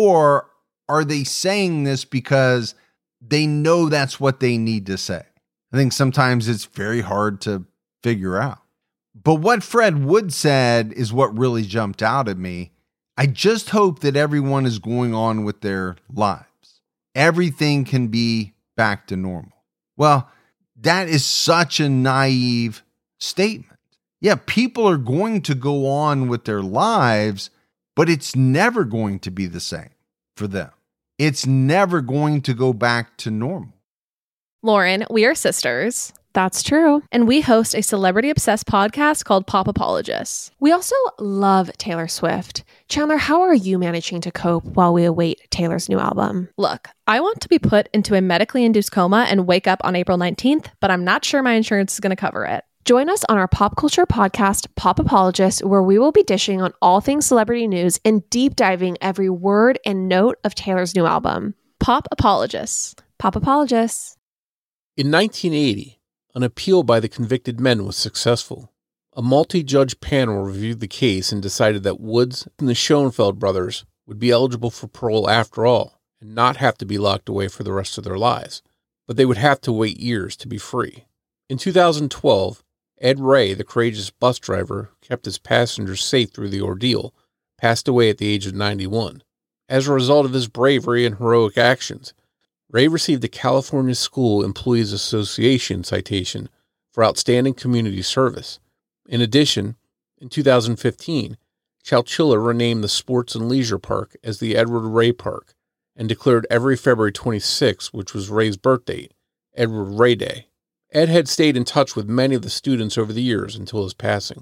Or are they saying this because they know that's what they need to say? I think sometimes it's very hard to figure out. But what Fred Wood said is what really jumped out at me. I just hope that everyone is going on with their lives. Everything can be back to normal. Well, that is such a naive statement. Yeah, people are going to go on with their lives, but it's never going to be the same for them. It's never going to go back to normal. Lauren, we are sisters. That's true. And we host a celebrity-obsessed podcast called Pop Apologists. We also love Taylor Swift. Chandler, how are you managing to cope while we await Taylor's new album? Look, I want to be put into a medically induced coma and wake up on April nineteenth, but I'm not sure my insurance is going to cover it. Join us on our pop culture podcast, Pop Apologists, where we will be dishing on all things celebrity news and deep diving every word and note of Taylor's new album. Pop Apologists. Pop Apologists. In nineteen eighty, an appeal by the convicted men was successful. A multi-judge panel reviewed the case and decided that Woods and the Schoenfeld brothers would be eligible for parole after all and not have to be locked away for the rest of their lives, but they would have to wait years to be free. In two thousand twelve, Ed Ray, the courageous bus driver who kept his passengers safe through the ordeal, passed away at the age of ninety-one. As a result of his bravery and heroic actions, Ray received the California School Employees Association citation for outstanding community service. In addition, in two thousand fifteen, Chowchilla renamed the Sports and Leisure Park as the Edward Ray Park and declared every February twenty-sixth, which was Ray's birthday, Edward Ray Day. Ed had stayed in touch with many of the students over the years until his passing.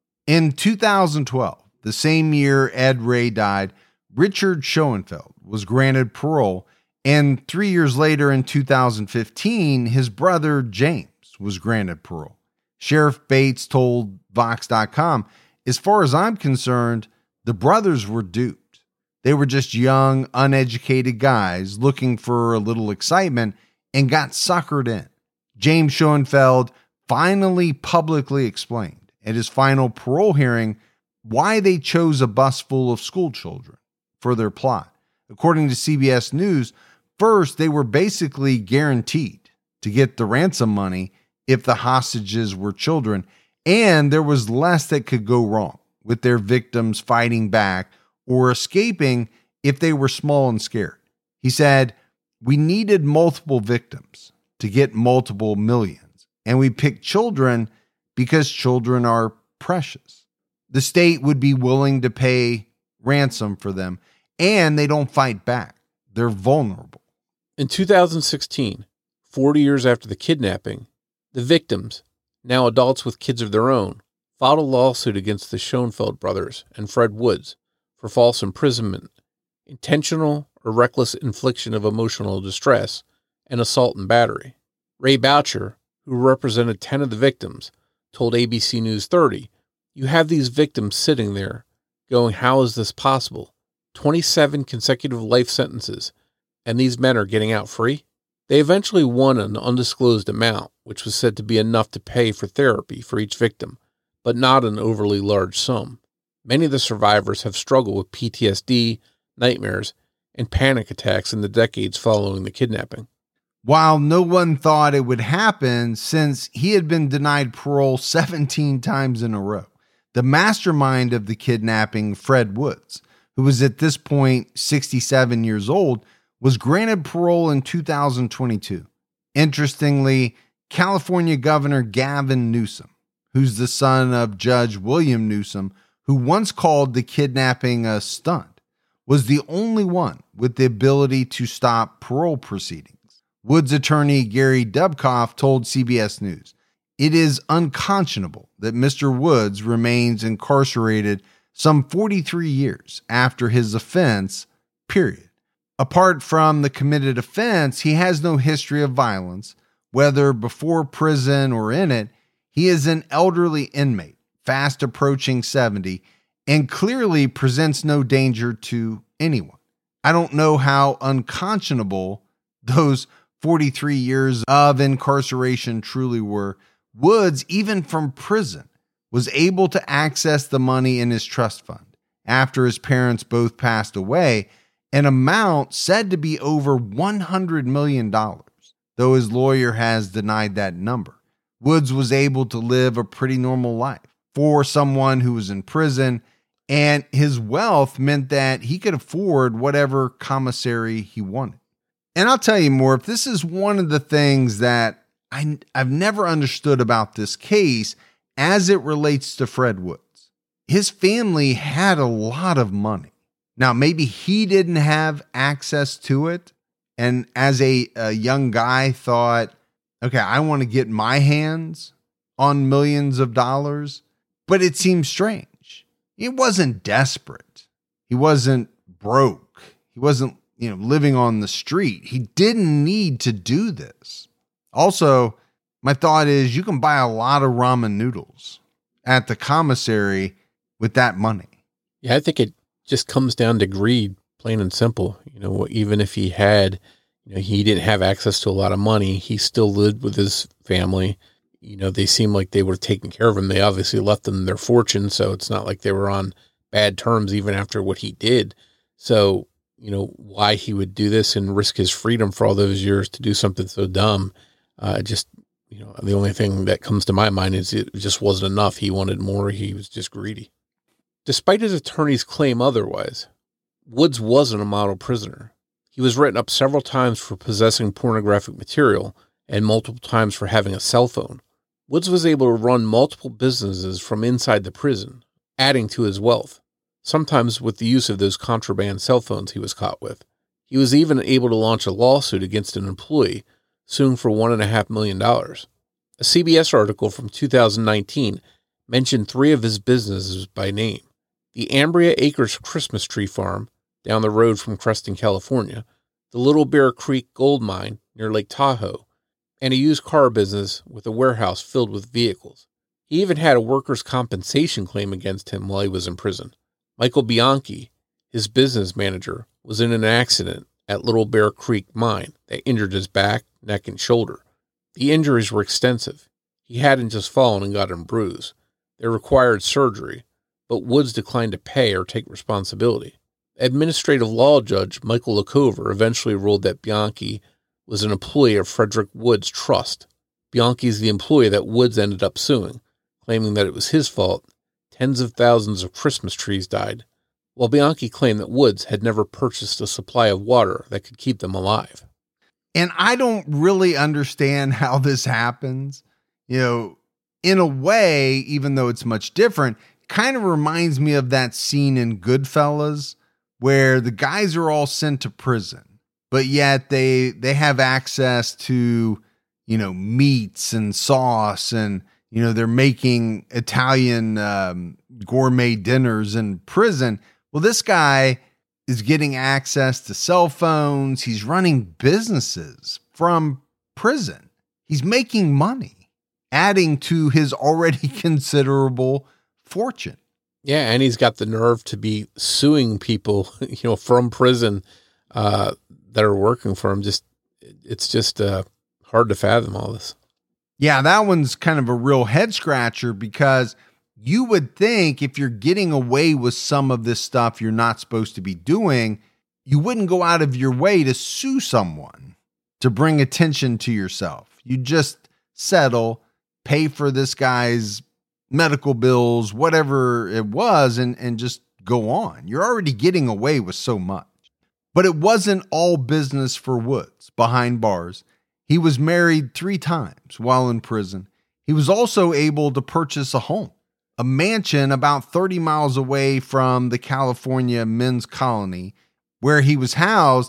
In two thousand twelve, the same year Ed Ray died, Richard Schoenfeld was granted parole, and three years later in two thousand fifteen, his brother James was granted parole. Sheriff Bates told Vox dot com, as far as I'm concerned, the brothers were duped. They were just young, uneducated guys looking for a little excitement and got suckered in. James Schoenfeld finally publicly explained at his final parole hearing why they chose a bus full of school children for their plot. According to C B S News, first, they were basically guaranteed to get the ransom money if the hostages were children, and there was less that could go wrong with their victims fighting back or escaping if they were small and scared. He said, "We needed multiple victims to get multiple millions, and we picked children because children are precious. The state would be willing to pay ransom for them, and they don't fight back. They're vulnerable." In two thousand sixteen, forty years after the kidnapping, the victims, now adults with kids of their own, filed a lawsuit against the Schoenfeld brothers and Fred Woods for false imprisonment, intentional or reckless infliction of emotional distress, and assault and battery. Ray Boucher, who represented ten of the victims, told A B C News thirty, "You have these victims sitting there going, how is this possible? twenty-seven consecutive life sentences, and these men are getting out free?" They eventually won an undisclosed amount, which was said to be enough to pay for therapy for each victim, but not an overly large sum. Many of the survivors have struggled with P T S D, nightmares, and panic attacks in the decades following the kidnapping. While no one thought it would happen since he had been denied parole seventeen times in a row, the mastermind of the kidnapping, Fred Woods, who was at this point sixty-seven years old, was granted parole in two thousand twenty-two. Interestingly, California Governor Gavin Newsom, who's the son of Judge William Newsom, who once called the kidnapping a stunt, was the only one with the ability to stop parole proceedings. Woods attorney Gary Dubkoff told C B S News, "It is unconscionable that Mister Woods remains incarcerated some forty-three years after his offense, period. Apart from the committed offense, he has no history of violence, whether before prison or in it. He is an elderly inmate, fast approaching seventy, and clearly presents no danger to anyone. I don't know how unconscionable those forty-three years of incarceration truly were. Woods, even from prison, was able to access the money in his trust fund after his parents both passed away, an amount said to be over one hundred million dollars, though his lawyer has denied that number. Woods was able to live a pretty normal life for someone who was in prison, and his wealth meant that he could afford whatever commissary he wanted. And I'll tell you more, if this is one of the things that I, I've never understood about this case as it relates to Fred Woods. His family had a lot of money. Now, maybe he didn't have access to it, and as a, a young guy thought, okay, I want to get my hands on millions of dollars, but it seems strange. He wasn't desperate. He wasn't broke. He wasn't, you know, living on the street. He didn't need to do this. Also, my thought is you can buy a lot of ramen noodles at the commissary with that money. Yeah, I think it just comes down to greed, plain and simple. You know, even if he had, you know, he didn't have access to a lot of money, he still lived with his family. You know, they seemed like they were taking care of him. They obviously left them their fortune, so it's not like they were on bad terms even after what he did. So, you know, why he would do this and risk his freedom for all those years to do something so dumb, uh, just, you know, the only thing that comes to my mind is it just wasn't enough. He wanted more. He was just greedy. Despite his attorney's claim otherwise, Woods wasn't a model prisoner. He was written up several times for possessing pornographic material and multiple times for having a cell phone. Woods was able to run multiple businesses from inside the prison, adding to his wealth, sometimes with the use of those contraband cell phones he was caught with. He was even able to launch a lawsuit against an employee, suing for one and a half million dollars. A C B S article from two thousand nineteen mentioned three of his businesses by name: the Ambria Acres Christmas Tree Farm down the road from Creston, California, the Little Bear Creek Gold Mine near Lake Tahoe, and a used car business with a warehouse filled with vehicles. He even had a workers' compensation claim against him while he was in prison. Michael Bianchi, his business manager, was in an accident at Little Bear Creek Mine that injured his back, neck, and shoulder. The injuries were extensive. He hadn't just fallen and gotten bruised. They required surgery, but Woods declined to pay or take responsibility. Administrative law judge Michael Lacover eventually ruled that Bianchi was an employee of Frederick Woods Trust. Bianchi is the employee that Woods ended up suing, claiming that it was his fault tens of thousands of Christmas trees died, while Bianchi claimed that Woods had never purchased a supply of water that could keep them alive. And I don't really understand how this happens. You know, in a way, even though it's much different, kind of reminds me of that scene in Goodfellas where the guys are all sent to prison, but yet they they have access to, you know, meats and sauce, and, you know, they're making Italian um, gourmet dinners in prison. Well, this guy is getting access to cell phones. He's running businesses from prison. He's making money, adding to his already considerable fortune. Yeah, and he's got the nerve to be suing people, you know, from prison uh, that are working for him. Just, it's just uh, hard to fathom all this. Yeah, that one's kind of a real head scratcher, because you would think if you're getting away with some of this stuff you're not supposed to be doing, you wouldn't go out of your way to sue someone to bring attention to yourself. You just settle, pay for this guy's medical bills, whatever it was, and, and just go on. You're already getting away with so much. But it wasn't all business for Woods behind bars. He was married three times while in prison. He was also able to purchase a home, a mansion about thirty miles away from the California men's colony where he was housed,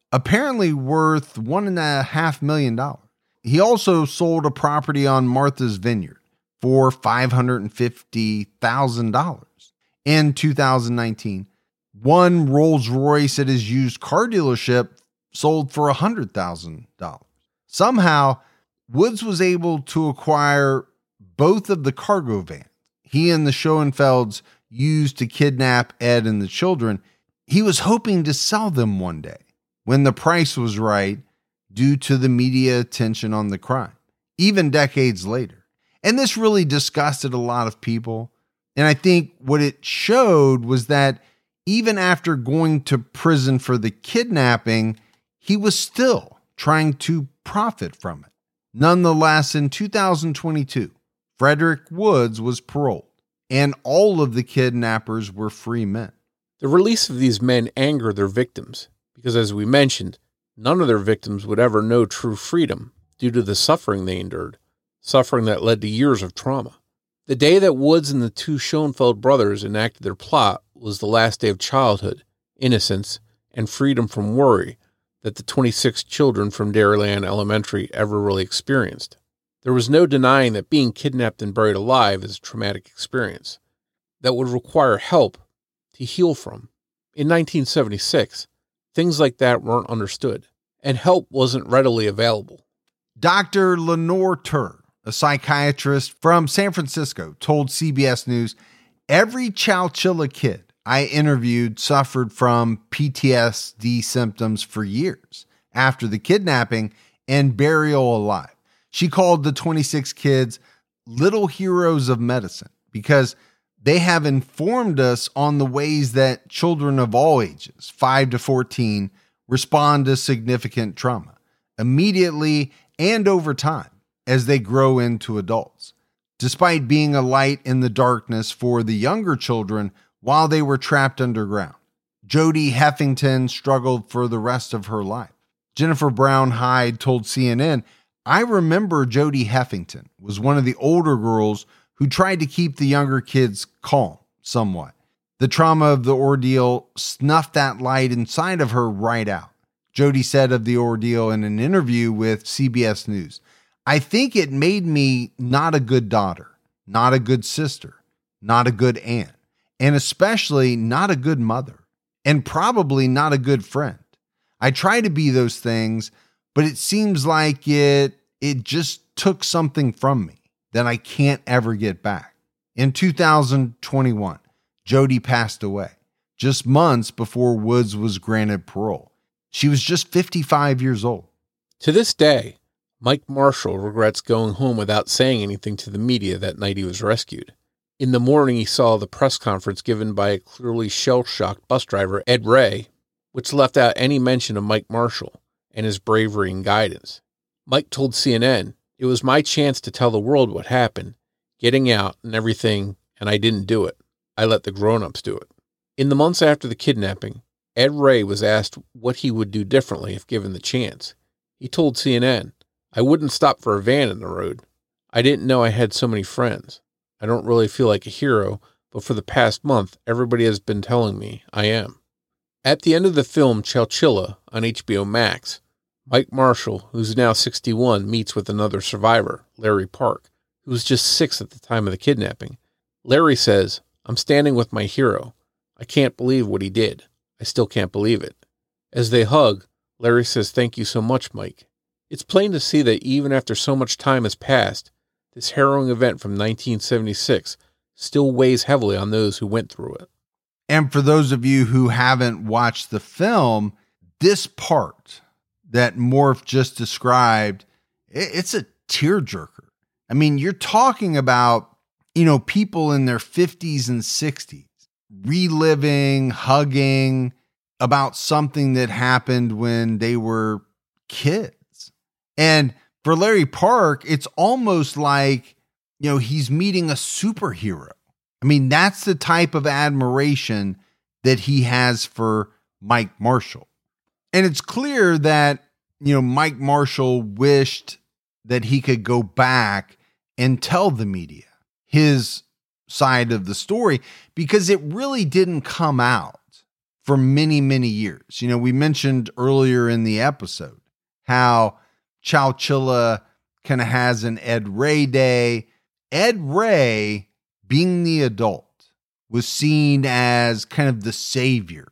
apparently worth one and a half million dollars. He also sold a property on Martha's Vineyard for five hundred fifty thousand dollars. In two thousand nineteen, one Rolls Royce at his used car dealership sold for one hundred thousand dollars. Somehow, Woods was able to acquire both of the cargo vans he and the Schoenfelds used to kidnap Ed and the children. He was hoping to sell them one day when the price was right due to the media attention on the crime, even decades later. And this really disgusted a lot of people. And I think what it showed was that even after going to prison for the kidnapping, he was still trying to profit from it. Nonetheless, in two thousand twenty-two, Frederick Woods was paroled, and all of the kidnappers were free men. The release of these men angered their victims, because as we mentioned, none of their victims would ever know true freedom due to the suffering they endured, suffering that led to years of trauma. The day that Woods and the two Schoenfeld brothers enacted their plot was the last day of childhood, innocence, and freedom from worry that the twenty-six children from Dairyland Elementary ever really experienced. There was no denying that being kidnapped and buried alive is a traumatic experience that would require help to heal from. In nineteen seventy-six, things like that weren't understood, and help wasn't readily available. Doctor Lenore Tur, a psychiatrist from San Francisco, told C B S News, "Every Chowchilla kid I interviewed suffered from P T S D symptoms for years after the kidnapping and burial alive." She called the twenty-six kids little heroes of medicine because they have informed us on the ways that children of all ages, five to fourteen, respond to significant trauma immediately and over time as they grow into adults. Despite being a light in the darkness for the younger children while they were trapped underground, Jody Heffington struggled for the rest of her life. Jennifer Brown Hyde told C N N, "I remember Jody Heffington was one of the older girls who tried to keep the younger kids calm somewhat. The trauma of the ordeal snuffed that light inside of her right out." Jody said of the ordeal in an interview with C B S News, "I think it made me not a good daughter, not a good sister, not a good aunt, and especially not a good mother, and probably not a good friend. I try to be those things, but it seems like it it just took something from me that I can't ever get back." In two thousand twenty-one, Jody passed away, just months before Woods was granted parole. She was just fifty-five years old. To this day, Mike Marshall regrets going home without saying anything to the media that night he was rescued. In the morning, he saw the press conference given by a clearly shell-shocked bus driver, Ed Ray, which left out any mention of Mike Marshall and his bravery and guidance. Mike told C N N, "It was my chance to tell the world what happened, getting out and everything, and I didn't do it. I let the grown-ups do it." In the months after the kidnapping, Ed Ray was asked what he would do differently if given the chance. He told C N N, "I wouldn't stop for a van in the road. I didn't know I had so many friends. I don't really feel like a hero, but for the past month, everybody has been telling me I am." At the end of the film Chowchilla on H B O Max, Mike Marshall, who's now sixty-one, meets with another survivor, Larry Park, who was just six at the time of the kidnapping. Larry says, "I'm standing with my hero. I can't believe what he did. I still can't believe it." As they hug, Larry says, "Thank you so much, Mike." It's plain to see that even after so much time has passed, this harrowing event from nineteen seventy-six still weighs heavily on those who went through it. And for those of you who haven't watched the film, this part that Morph just described, it's a tearjerker. I mean, you're talking about, you know, people in their fifties and sixties reliving, hugging about something that happened when they were kids. And for Larry Park, it's almost like, you know, he's meeting a superhero. I mean, that's the type of admiration that he has for Mike Marshall. And it's clear that, you know, Mike Marshall wished that he could go back and tell the media his side of the story, because it really didn't come out for many, many years. You know, we mentioned earlier in the episode how Chowchilla kind of has an Ed Ray Day. Ed Ray, being the adult, was seen as kind of the savior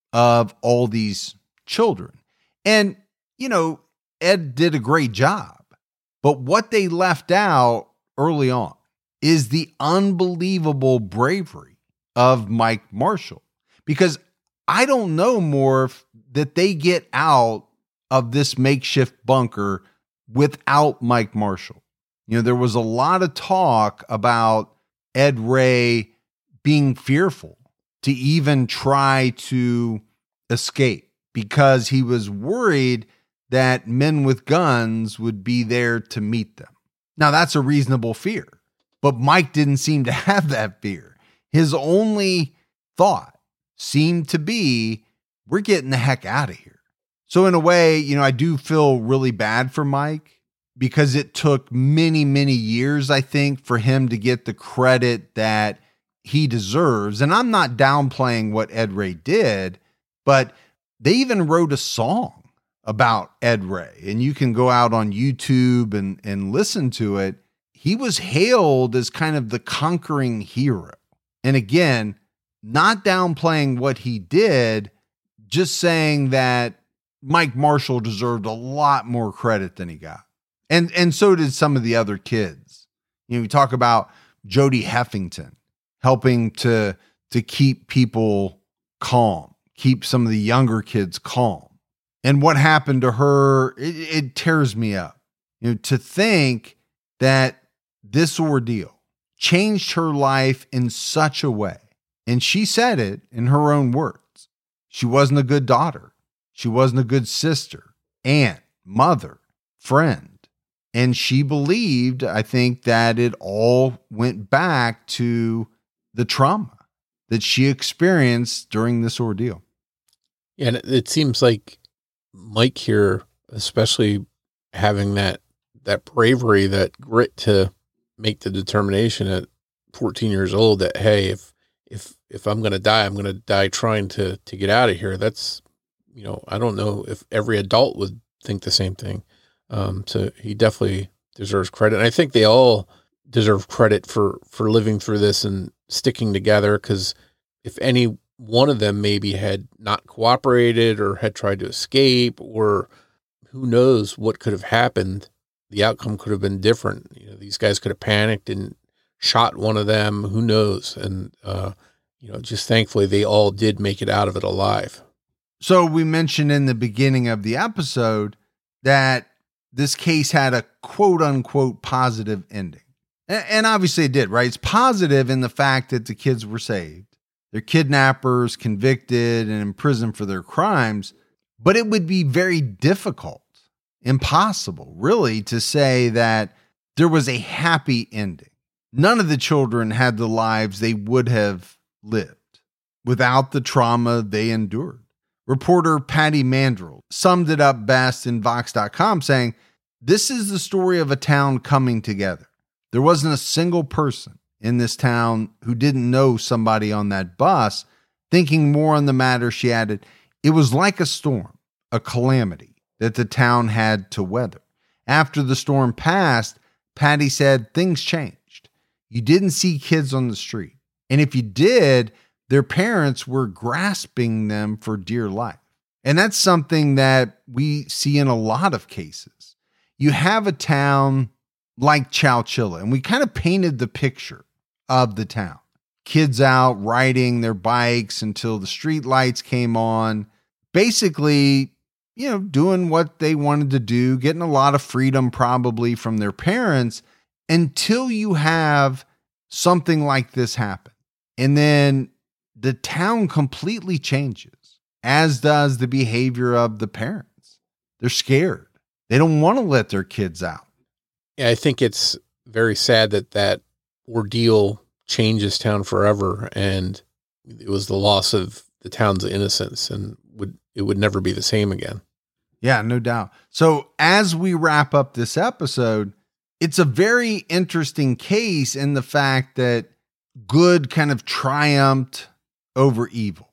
of all these children. And, you know, Ed did a great job. But what they left out early on is the unbelievable bravery of Mike Marshall. Because I don't know, Morph, that they get out of this makeshift bunker without Mike Marshall. You know, there was a lot of talk about Ed Ray being fearful to even try to escape because he was worried that men with guns would be there to meet them. Now, that's a reasonable fear, but Mike didn't seem to have that fear. His only thought seemed to be, we're getting the heck out of here. So in a way, you know, I do feel really bad for Mike because it took many, many years, I think, for him to get the credit that he deserves. And I'm not downplaying what Ed Ray did, but they even wrote a song about Ed Ray, and you can go out on YouTube and, and listen to it. He was hailed as kind of the conquering hero. And again, not downplaying what he did, just saying that Mike Marshall deserved a lot more credit than he got. And, and so did some of the other kids. You know, we talk about Jody Heffington helping to, to keep people calm, keep some of the younger kids calm. And what happened to her, it, it tears me up. You know, to think that this ordeal changed her life in such a way. And she said it in her own words. She wasn't a good daughter. She wasn't a good sister, aunt, mother, friend. And she believed, I think, that it all went back to the trauma that she experienced during this ordeal. Yeah, and it seems like Mike here, especially having that that bravery, that grit to make the determination at fourteen years old that, hey, if if if I'm going to die, I'm going to die trying to to get out of here. That's, you know, I don't know if every adult would think the same thing. Um, so he definitely deserves credit. And I think they all deserve credit for for living through this and sticking together, because if any one of them maybe had not cooperated or had tried to escape, or who knows what could have happened, the outcome could have been different. You know, these guys could have panicked and shot one of them, who knows? And, uh, you know, just thankfully they all did make it out of it alive. So we mentioned in the beginning of the episode that this case had a quote unquote positive ending. And obviously it did, right? It's positive in the fact that the kids were saved. They're kidnappers, convicted, and imprisoned for their crimes. But it would be very difficult, impossible, really, to say that there was a happy ending. None of the children had the lives they would have lived without the trauma they endured. Reporter Patty Mandrell summed it up best in Vox dot com, saying, "This is the story of a town coming together. There wasn't a single person in this town who didn't know somebody on that bus." Thinking more on the matter, she added, "It was like a storm, a calamity that the town had to weather. After the storm passed," Patty said, "things changed. You didn't see kids on the street. And if you did, their parents were grasping them for dear life." And that's something that we see in a lot of cases. You have a town like Chowchilla, and we kind of painted the picture of the town. Kids out riding their bikes until the street lights came on. Basically, you know, doing what they wanted to do, getting a lot of freedom probably from their parents, until you have something like this happen. And then the town completely changes, as does the behavior of the parents. They're scared. They don't want to let their kids out. Yeah, I think it's very sad that that ordeal changes town forever, and it was the loss of the town's innocence, and would it would never be the same again. Yeah, no doubt. So as we wrap up this episode, it's a very interesting case in the fact that good kind of triumphed over evil.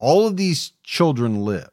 all of these children lived,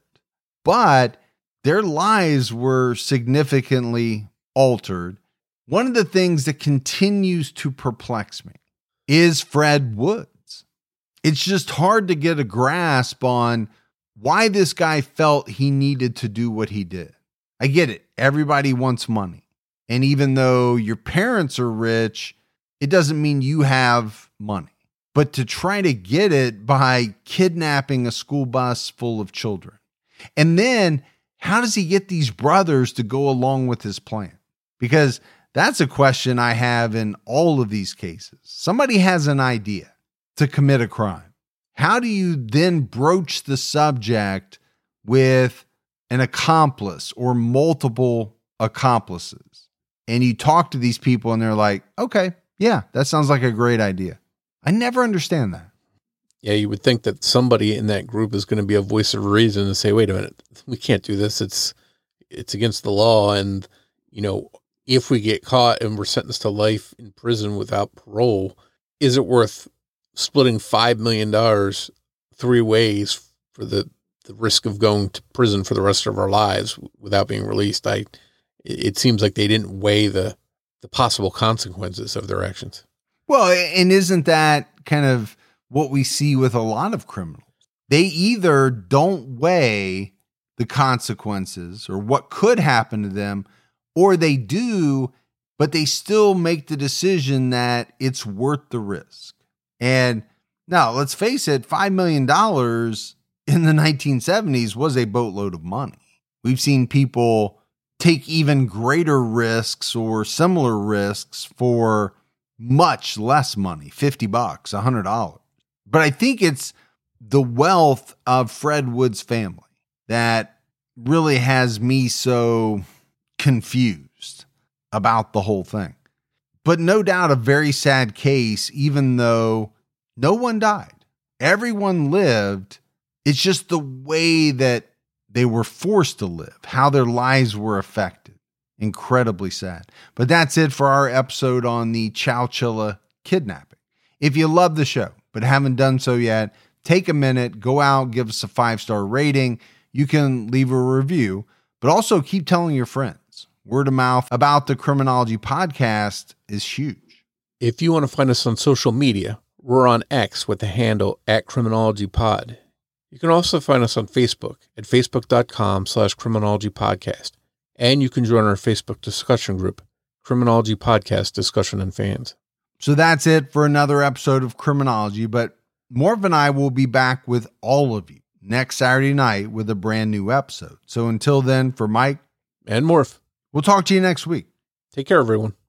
but their lives were significantly altered. One of the things that continues to perplex me is Fred Woods. It's just hard to get a grasp on why this guy felt he needed to do what he did. I get it. Everybody wants money. And even though your parents are rich, it doesn't mean you have money. But to try to get it by kidnapping a school bus full of children. And then how does he get these brothers to go along with his plan? Because that's a question I have in all of these cases. Somebody has an idea to commit a crime. How do you then broach the subject with an accomplice or multiple accomplices? And you talk to these people and they're like, okay, yeah, that sounds like a great idea. I never understand that. Yeah, you would think that somebody in that group is going to be a voice of reason and say, wait a minute, we can't do this. It's it's against the law. And, you know, if we get caught and we're sentenced to life in prison without parole, is it worth splitting five million dollars three ways for the, the risk of going to prison for the rest of our lives without being released? I, it seems like they didn't weigh the, the possible consequences of their actions. Well, and isn't that kind of what we see with a lot of criminals? They either don't weigh the consequences or what could happen to them, or they do, but they still make the decision that it's worth the risk. And now, let's face it, five million dollars in the nineteen seventies was a boatload of money. We've seen people take even greater risks or similar risks for much less money, fifty bucks, one hundred dollars. But I think it's the wealth of Fred Wood's family that really has me so confused about the whole thing. But no doubt a very sad case, even though no one died. Everyone lived. It's just the way that they were forced to live, how their lives were affected. Incredibly sad. But that's it for our episode on the Chowchilla kidnapping. If you love the show, but haven't done so yet, take a minute, go out, give us a five-star rating. You can leave a review, but also keep telling your friends. Word of mouth about the Criminology Podcast is huge. If you want to find us on social media, we're on X with the handle at Criminology Pod. You can also find us on Facebook at facebook.com slash Criminology Podcast. And you can join our Facebook discussion group, Criminology Podcast Discussion and Fans. So that's it for another episode of Criminology, but Morph and I will be back with all of you next Saturday night with a brand new episode. So until then, for Mike and Morph, we'll talk to you next week. Take care, everyone.